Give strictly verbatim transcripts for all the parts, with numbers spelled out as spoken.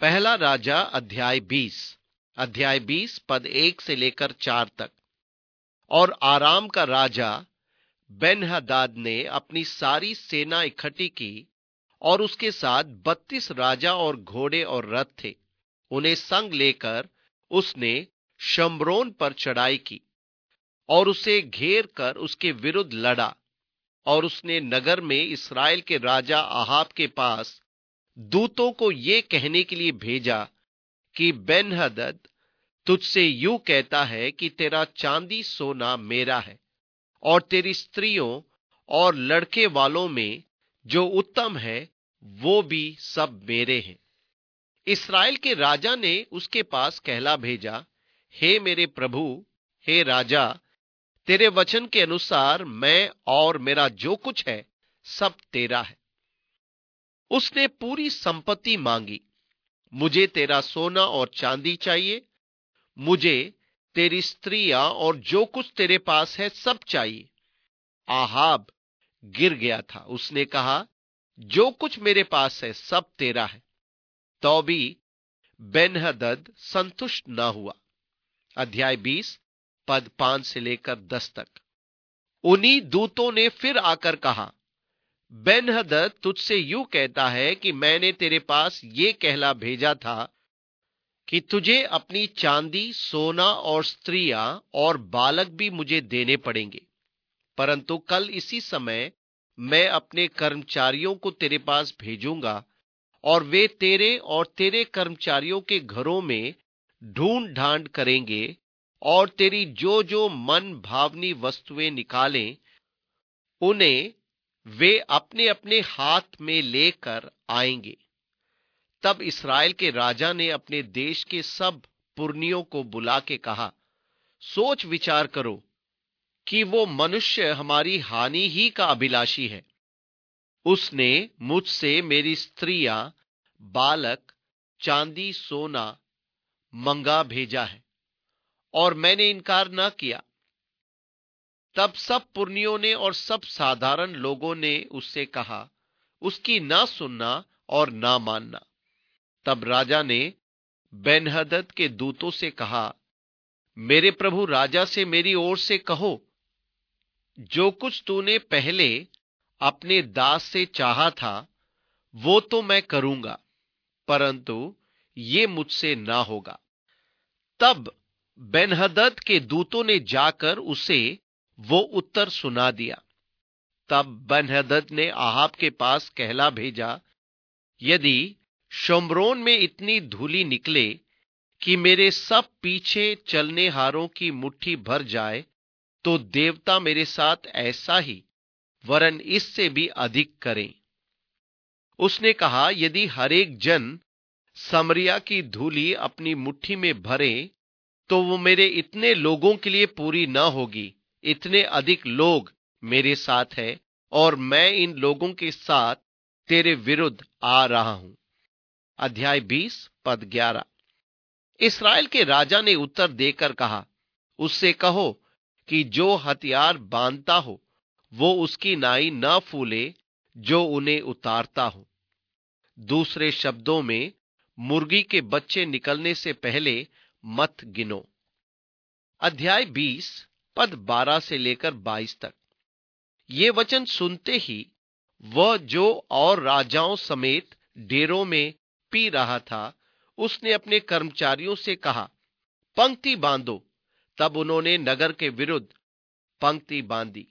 पहला राजा अध्याय बीस अध्याय बीस पद एक से लेकर चार तक। और आराम का राजा बेन-हदद ने अपनी सारी सेना इकट्ठी की और उसके साथ बत्तीस राजा और घोड़े और रथ थे। उन्हें संग लेकर उसने शम्रोन पर चढ़ाई की और उसे घेर कर उसके विरुद्ध लड़ा। और उसने नगर में इस्राएल के राजा आहाब के पास दूतों को ये कहने के लिए भेजा कि बेन-हदद तुझसे यूं कहता है कि तेरा चांदी सोना मेरा है और तेरी स्त्रियों और लड़के वालों में जो उत्तम है वो भी सब मेरे हैं। इस्राएल के राजा ने उसके पास कहला भेजा, हे मेरे प्रभु, हे राजा, तेरे वचन के अनुसार मैं और मेरा जो कुछ है सब तेरा है। उसने पूरी संपत्ति मांगी। मुझे तेरा सोना और चांदी चाहिए, मुझे तेरी स्त्रियां और जो कुछ तेरे पास है सब चाहिए। आहाब गिर गया था। उसने कहा, जो कुछ मेरे पास है सब तेरा है। तो भी बेन-हदद संतुष्ट न हुआ। अध्याय बीस पद पांच से लेकर दस तक। उन्हीं दूतों ने फिर आकर कहा, बेन-हदद तुझसे यूं कहता है कि मैंने तेरे पास ये कहला भेजा था कि तुझे अपनी चांदी, सोना और स्त्रियां और बालक भी मुझे देने पड़ेंगे। परंतु कल इसी समय मैं अपने कर्मचारियों को तेरे पास भेजूंगा और वे तेरे और तेरे कर्मचारियों के घरों में ढूंढ ढांड करेंगे और तेरी जो जो मन भावनी वस्तुएं निकालें उन्हें वे अपने अपने हाथ में लेकर आएंगे। तब इस्राएल के राजा ने अपने देश के सब पुरनियों को बुला के कहा, सोच विचार करो कि वो मनुष्य हमारी हानि ही का अभिलाषी है। उसने मुझसे मेरी स्त्रियां, बालक, चांदी, सोना मंगा भेजा है और मैंने इनकार न किया। तब सब पुरनियों ने और सब साधारण लोगों ने उससे कहा, उसकी ना सुनना और ना मानना। तब राजा ने बेन-हदद के दूतों से कहा, मेरे प्रभु राजा से मेरी ओर से कहो, जो कुछ तूने पहले अपने दास से चाहा था वो तो मैं करूंगा, परंतु ये मुझसे ना होगा। तब बेन-हदद के दूतों ने जाकर उसे वो उत्तर सुना दिया। तब बेन-हदद ने आहाब के पास कहला भेजा, यदि शम्रोन में इतनी धूलि निकले कि मेरे सब पीछे चलने हारों की मुट्ठी भर जाए, तो देवता मेरे साथ ऐसा ही वरन इससे भी अधिक करें। उसने कहा, यदि हर एक जन समरिया की धूलि अपनी मुट्ठी में भरे तो वो मेरे इतने लोगों के लिए पूरी न होगी। इतने अधिक लोग मेरे साथ है और मैं इन लोगों के साथ तेरे विरुद्ध आ रहा हूं। अध्याय बीस पद ग्यारह। इस्राएल के राजा ने उत्तर देकर कहा, उससे कहो कि जो हथियार बांधता हो वो उसकी नाई न फूले जो उन्हें उतारता हो। दूसरे शब्दों में, मुर्गी के बच्चे निकलने से पहले मत गिनो। अध्याय बीस पद बारह से लेकर बाईस तक। ये वचन सुनते ही वह जो और राजाओं समेत डेरों में पी रहा था, उसने अपने कर्मचारियों से कहा, पंक्ति बांधो। तब उन्होंने नगर के विरुद्ध पंक्ति बांधी।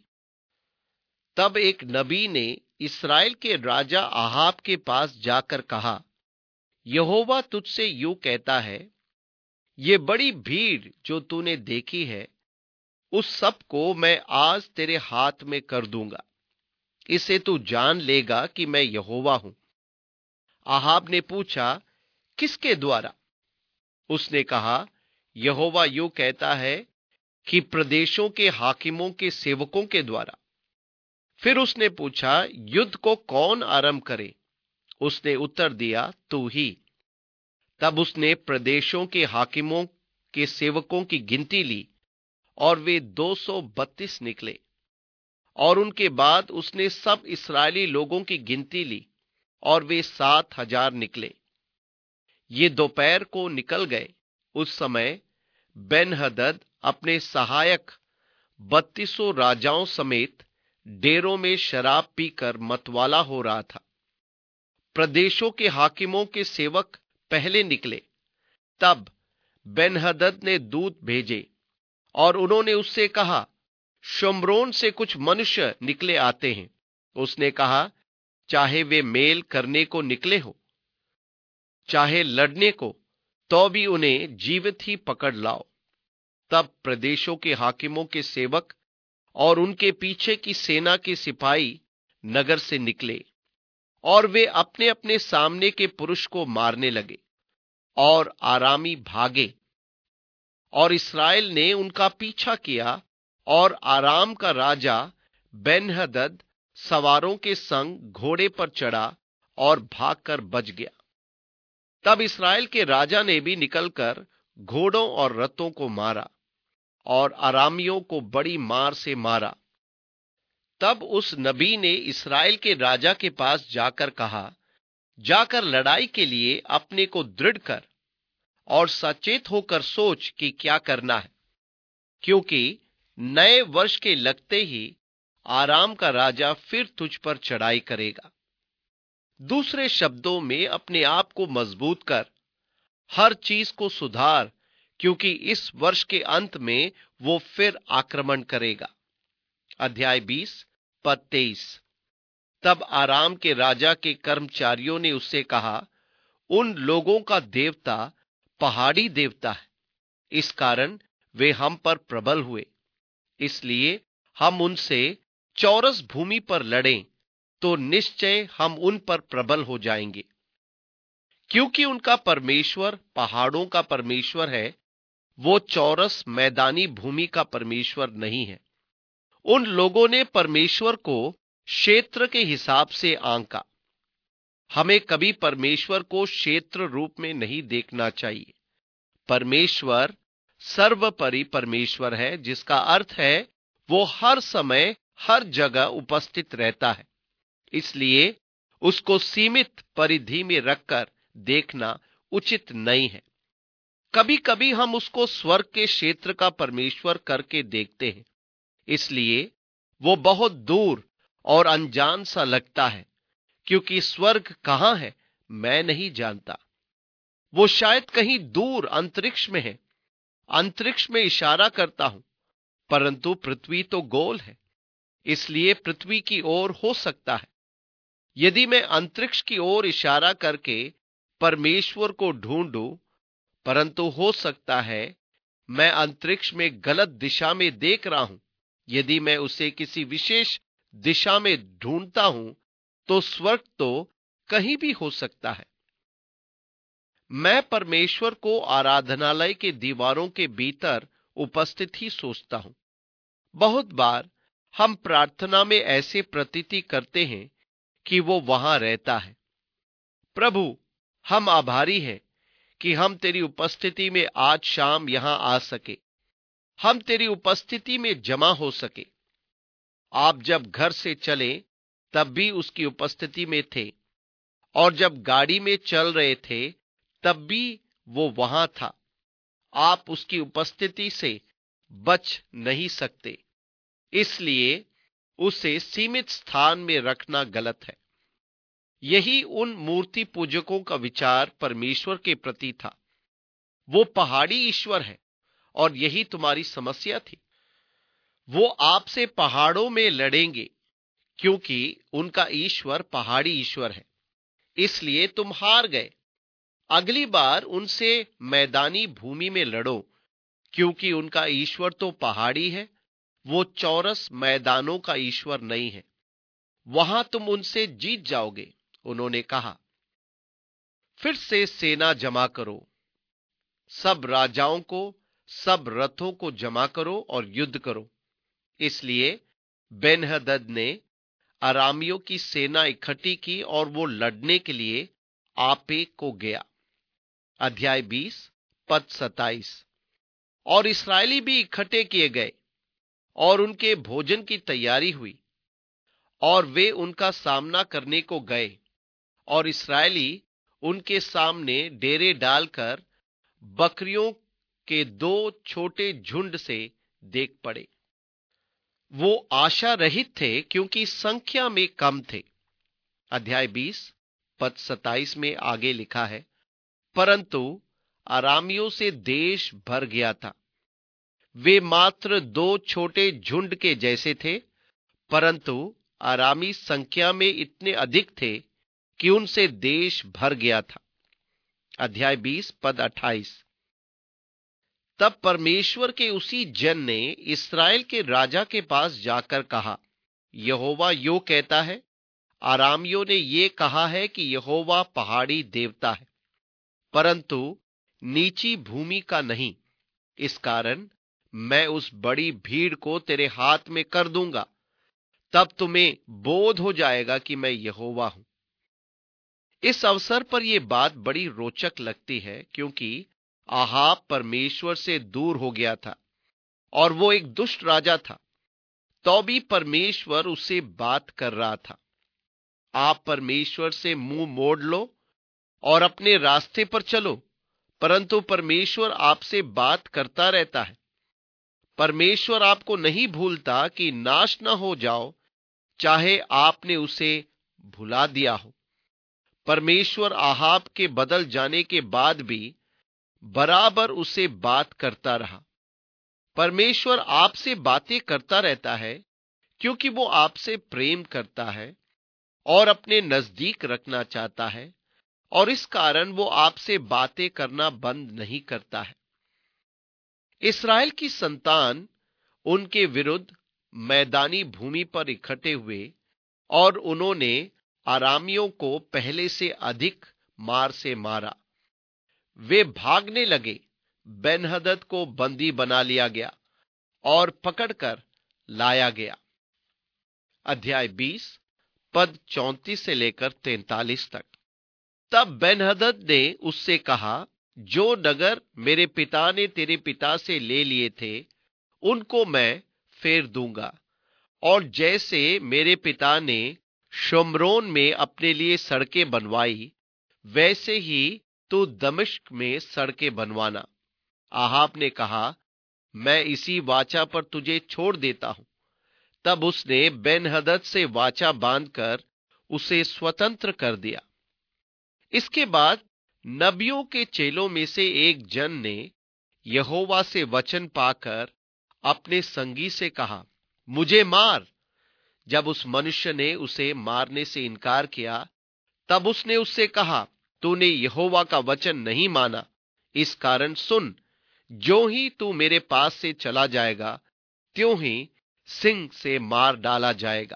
तब एक नबी ने इस्राएल के राजा आहाब के पास जाकर कहा, यहोवा तुझसे यूं कहता है, ये बड़ी भीड़ जो तूने देखी है उस सब को मैं आज तेरे हाथ में कर दूंगा। इससे तू जान लेगा कि मैं यहोवा हूं। आहाब ने पूछा, किसके द्वारा? उसने कहा, यहोवा यूं कहता है कि प्रदेशों के हाकिमों के सेवकों के द्वारा। फिर उसने पूछा, युद्ध को कौन आरंभ करे? उसने उत्तर दिया, तू ही। तब उसने प्रदेशों के हाकिमों के सेवकों की गिनती ली और वे दो सौ बत्तीस निकले। और उनके बाद उसने सब इस्राएली लोगों की गिनती ली और वे सात हजार निकले। ये दोपहर को निकल गए। उस समय बेन-हदद अपने सहायक बत्तीसों राजाओं समेत डेरों में शराब पीकर मतवाला हो रहा था। प्रदेशों के हाकिमों के सेवक पहले निकले। तब बेन-हदद ने दूत भेजे और उन्होंने उससे कहा, शम्रोन से कुछ मनुष्य निकले आते हैं। उसने कहा, चाहे वे मेल करने को निकले हो, चाहे लड़ने को, तो भी उन्हें जीवित ही पकड़ लाओ। तब प्रदेशों के हाकिमों के सेवक और उनके पीछे की सेना के सिपाही नगर से निकले और वे अपने अपने सामने के पुरुष को मारने लगे और आरामी भागे। और इस्राएल ने उनका पीछा किया और आराम का राजा बेन-हदद सवारों के संग घोड़े पर चढ़ा और भागकर बच गया। तब इस्राएल के राजा ने भी निकलकर घोड़ों और रथों को मारा और अरामियों को बड़ी मार से मारा। तब उस नबी ने इस्राएल के राजा के पास जाकर कहा, जाकर लड़ाई के लिए अपने को दृढ़ कर और सचेत होकर सोच कि क्या करना है, क्योंकि नए वर्ष के लगते ही आराम का राजा फिर तुझ पर चढ़ाई करेगा। दूसरे शब्दों में, अपने आप को मजबूत कर, हर चीज को सुधार, क्योंकि इस वर्ष के अंत में वो फिर आक्रमण करेगा। अध्याय बीस पद तेईस। तब आराम के राजा के कर्मचारियों ने उससे कहा, उन लोगों का देवता पहाड़ी देवता है, इस कारण वे हम पर प्रबल हुए। इसलिए हम उनसे चौरस भूमि पर लड़ें तो निश्चय हम उन पर प्रबल हो जाएंगे, क्योंकि उनका परमेश्वर पहाड़ों का परमेश्वर है, वो चौरस मैदानी भूमि का परमेश्वर नहीं है। उन लोगों ने परमेश्वर को क्षेत्र के हिसाब से आंका। हमें कभी परमेश्वर को क्षेत्र रूप में नहीं देखना चाहिए। परमेश्वर सर्वोपरि परमेश्वर है, जिसका अर्थ है वो हर समय हर जगह उपस्थित रहता है। इसलिए उसको सीमित परिधि में रखकर देखना उचित नहीं है। कभी कभी हम उसको स्वर्ग के क्षेत्र का परमेश्वर करके देखते हैं, इसलिए वो बहुत दूर और अनजान सा लगता है, क्योंकि स्वर्ग कहां है मैं नहीं जानता। वो शायद कहीं दूर अंतरिक्ष में है। अंतरिक्ष में इशारा करता हूं, परंतु पृथ्वी तो गोल है, इसलिए पृथ्वी की ओर हो सकता है। यदि मैं अंतरिक्ष की ओर इशारा करके परमेश्वर को ढूंढूं, परंतु हो सकता है मैं अंतरिक्ष में गलत दिशा में देख रहा हूं। यदि मैं उसे किसी विशेष दिशा में ढूंढता हूं, तो स्वर्ग तो कहीं भी हो सकता है। मैं परमेश्वर को आराधनालय के दीवारों के भीतर उपस्थित ही सोचता हूं। बहुत बार हम प्रार्थना में ऐसे प्रतीति करते हैं कि वो वहां रहता है। प्रभु, हम आभारी हैं कि हम तेरी उपस्थिति में आज शाम यहां आ सके, हम तेरी उपस्थिति में जमा हो सके। आप जब घर से चले तब भी उसकी उपस्थिति में थे, और जब गाड़ी में चल रहे थे तब भी वो वहां था। आप उसकी उपस्थिति से बच नहीं सकते, इसलिए उसे सीमित स्थान में रखना गलत है। यही उन मूर्ति पूजकों का विचार परमेश्वर के प्रति था। वो पहाड़ी ईश्वर है, और यही तुम्हारी समस्या थी। वो आपसे पहाड़ों में लड़ेंगे, क्योंकि उनका ईश्वर पहाड़ी ईश्वर है, इसलिए तुम हार गए। अगली बार उनसे मैदानी भूमि में लड़ो, क्योंकि उनका ईश्वर तो पहाड़ी है, वो चौरस मैदानों का ईश्वर नहीं है। वहां तुम उनसे जीत जाओगे। उन्होंने कहा, फिर से सेना जमा करो, सब राजाओं को, सब रथों को जमा करो और युद्ध करो। इसलिए बेन-हदद ने अरामियों की सेना इकट्ठी की और वो लड़ने के लिए आपे को गया। अध्याय बीस पद सताइस। और इस्राएली भी इकट्ठे किए गए और उनके भोजन की तैयारी हुई, और वे उनका सामना करने को गए, और इस्राएली उनके सामने डेरे डालकर बकरियों के दो छोटे झुंड से देख पड़े। वो आशा रहित थे क्योंकि संख्या में कम थे। अध्याय बीस पद सत्ताईस में आगे लिखा है, परंतु अरामियों से देश भर गया था। वे मात्र दो छोटे झुंड के जैसे थे, परंतु अरामी संख्या में इतने अधिक थे कि उनसे देश भर गया था। अध्याय बीस पद अट्ठाईस। तब परमेश्वर के उसी जन ने इस्राएल के राजा के पास जाकर कहा, यहोवा यो कहता है, अरामियों ने ये कहा है कि यहोवा पहाड़ी देवता है, परंतु नीची भूमि का नहीं। इस कारण मैं उस बड़ी भीड़ को तेरे हाथ में कर दूंगा, तब तुम्हें बोध हो जाएगा कि मैं यहोवा हूं। इस अवसर पर यह बात बड़ी रोचक लगती है, क्योंकि आहाब परमेश्वर से दूर हो गया था और वो एक दुष्ट राजा था, तो भी परमेश्वर उससे बात कर रहा था। आप परमेश्वर से मुंह मोड़ लो और अपने रास्ते पर चलो, परंतु परमेश्वर आपसे बात करता रहता है। परमेश्वर आपको नहीं भूलता कि नाश न हो जाओ, चाहे आपने उसे भुला दिया हो। परमेश्वर आहाब के बदल जाने के बाद भी बराबर उसे बात करता रहा। परमेश्वर आपसे बातें करता रहता है क्योंकि वो आपसे प्रेम करता है और अपने नजदीक रखना चाहता है, और इस कारण वो आपसे बातें करना बंद नहीं करता है। इस्राएल की संतान उनके विरुद्ध मैदानी भूमि पर इकट्ठे हुए और उन्होंने अरामियों को पहले से अधिक मार से मारा। वे भागने लगे। बेन्हदद को बंदी बना लिया गया और पकड़कर लाया गया। अध्याय बीस पद चौंतीस से लेकर तैंतालीस तक। तब बेन्हदद ने उससे कहा, जो नगर मेरे पिता ने तेरे पिता से ले लिए थे उनको मैं फेर दूंगा, और जैसे मेरे पिता ने शोम्रोन में अपने लिए सड़कें बनवाई, वैसे ही तू दमिश्क में सड़कें बनवाना। आहाब ने कहा, मैं इसी वाचा पर तुझे छोड़ देता हूं। तब उसने बेन्हदद से वाचा बांधकर उसे स्वतंत्र कर दिया। इसके बाद नबियों के चेलों में से एक जन ने यहोवा से वचन पाकर अपने संगी से कहा, मुझे मार। जब उस मनुष्य ने उसे मारने से इनकार किया, तब उसने उससे कहा, तूने यहोवा का वचन नहीं माना, इस कारण सुन, जो ही तू मेरे पास से चला जाएगा, त्यों ही सिंह से मार डाला जाएगा।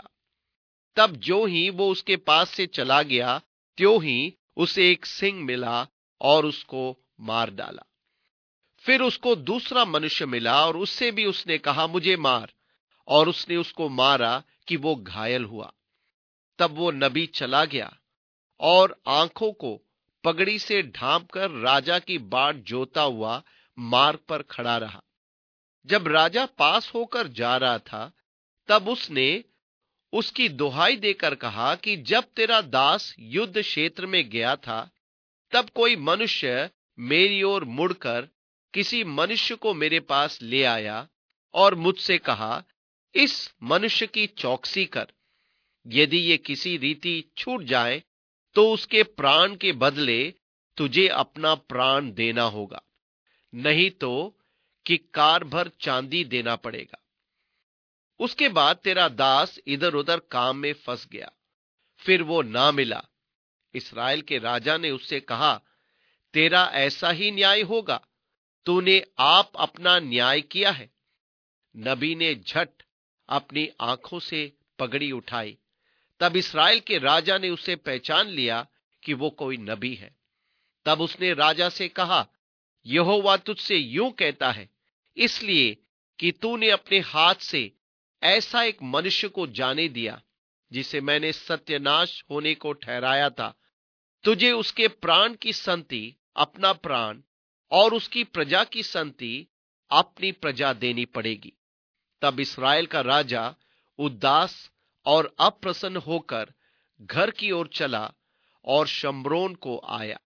तब जो ही वो उसके पास से चला गया, त्यों ही उसे एक सिंह मिला और उसको मार डाला। फिर उसको दूसरा मनुष्य मिला और उससे भी उसने कहा, मुझे मार, और उसने उसको मारा कि वो घायल हुआ। तब वो नबी चला गया और आंखों को पगड़ी से ढांपकर राजा की बाट जोता हुआ मार्ग पर खड़ा रहा। जब राजा पास होकर जा रहा था, तब उसने उसकी दुहाई देकर कहा कि जब तेरा दास युद्ध क्षेत्र में गया था, तब कोई मनुष्य मेरी ओर मुड़कर किसी मनुष्य को मेरे पास ले आया और मुझसे कहा, इस मनुष्य की चौकसी कर, यदि ये किसी रीति छूट जाए तो उसके प्राण के बदले तुझे अपना प्राण देना होगा, नहीं तो किक्कार भर चांदी देना पड़ेगा। उसके बाद तेरा दास इधर उधर काम में फंस गया, फिर वो ना मिला। इस्राएल के राजा ने उससे कहा, तेरा ऐसा ही न्याय होगा, तूने आप अपना न्याय किया है। नबी ने झट अपनी आंखों से पगड़ी उठाई। तब इस्राएल के राजा ने उसे पहचान लिया कि वो कोई नबी है। तब उसने राजा से कहा, यहोवा तुझसे यूं कहता है, इसलिए कि तूने अपने हाथ से ऐसा एक मनुष्य को जाने दिया जिसे मैंने सत्यानाश होने को ठहराया था, तुझे उसके प्राण की संति अपना प्राण और उसकी प्रजा की संति अपनी प्रजा देनी पड़ेगी। तब इस्राएल का राजा उदास और अप्रसन्न होकर घर की ओर चला और शम्रोन को आया।